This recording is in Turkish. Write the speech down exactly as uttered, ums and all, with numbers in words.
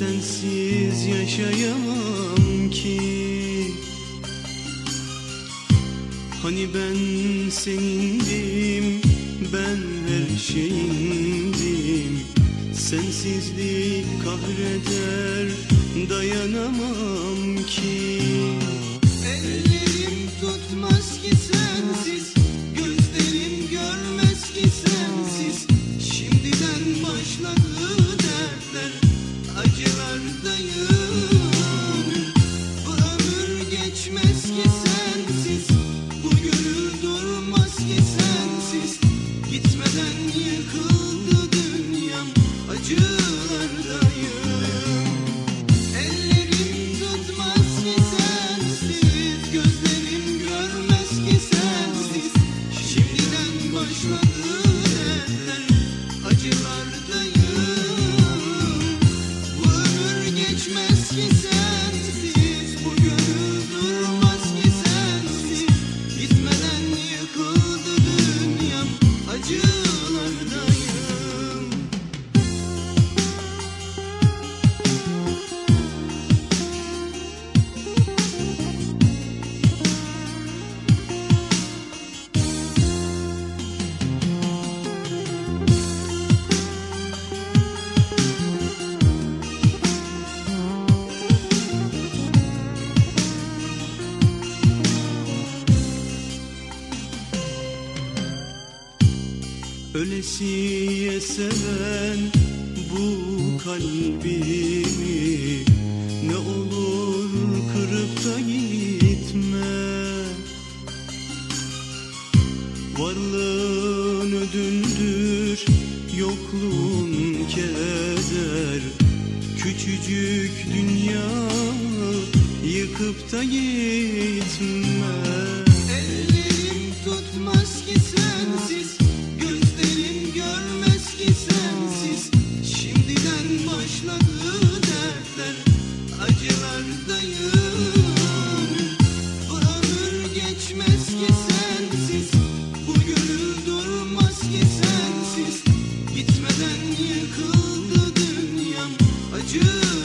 sensiz yaşayamam ki. Hani ben senindim, ben her şeyindim. Sensizlik kahreder, dayanamam ki. Ellerim tutmaz ki sensiz, gözlerim görmez ki sensiz. Şimdiden başladı dertler, acılardayım. Bu ömür geçmez ki sensiz, bu gönül durmaz ki sensiz. Gitmeden yıkıldı dünyam, acılardayım. Ellerim tutmaz ki sensiz, gözlerim görmez ki sensiz. Şimdiden başladı dertler, acılardayım. Bu ömür geçmez ki sensiz, bu gönül durmaz ki sensiz. Gitmeden yıkıldı dünyam, acılardayım. Ölesiye seven bu kalbimi ne olur kırıp da gitme. Varlığın ödündür, yokluğun keder. Küçücük dünya yıkıp da gitme. Ellerim tutmaz ki sensiz, gözlerim görmez ki sensiz. Şimdiden başladı dertler, acılardayım. Bu ömür geçmez ki sensiz, bu gönül durmaz ki sensiz. Gitmeden yıkıldı dünyam, acı